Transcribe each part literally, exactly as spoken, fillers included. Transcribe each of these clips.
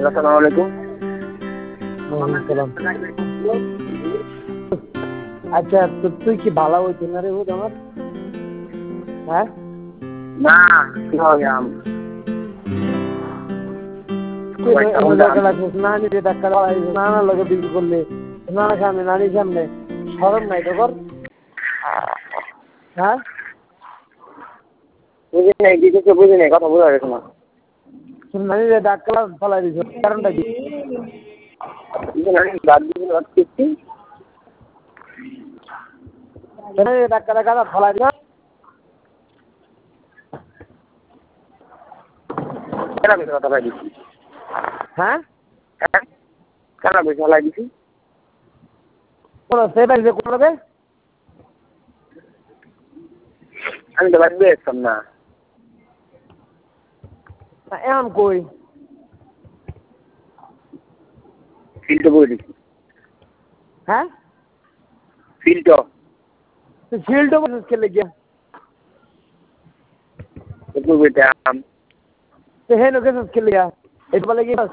আসসালামু আলাইকুম। আচ্ছা তো তুই কি ভালো হইতে না রে ও আমার হ্যাঁ না কি হবে আম নানি যে ডাক্তার নানার লগে বিক্রি করলে নানা সামনে নানির সামনে সরম নাই তো কর হ্যাঁ বুঝি নাই কিছু বুঝি নাই কথা বোঝা গেছে না। নানি যে ডাক্তার ফলাই দিছ কারণটা কি ডাক্তার কাদা ফলাই দিছ কেনা বেশি কথা ফেলাই দিছি হ্যাঁ হ্যাঁ কেনা বেশি ফেলাই দিছি কোন সেটা যে কোন লোকে আমি তো বাড়ি বেরোতাম না এখন কই ফিল্ডে বই দিছি হ্যাঁ ফিল্ড ফিল্ড বসে খেলে গিয়া একটু বইতাম তো হে লোকে খেলে গিয়া এটা বলে কি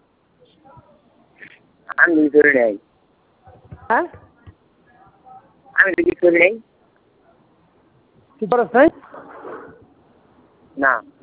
আমি কিছু করি নাই হ্যাঁ আমি তো কিছু করি নাই কি করছ নাই না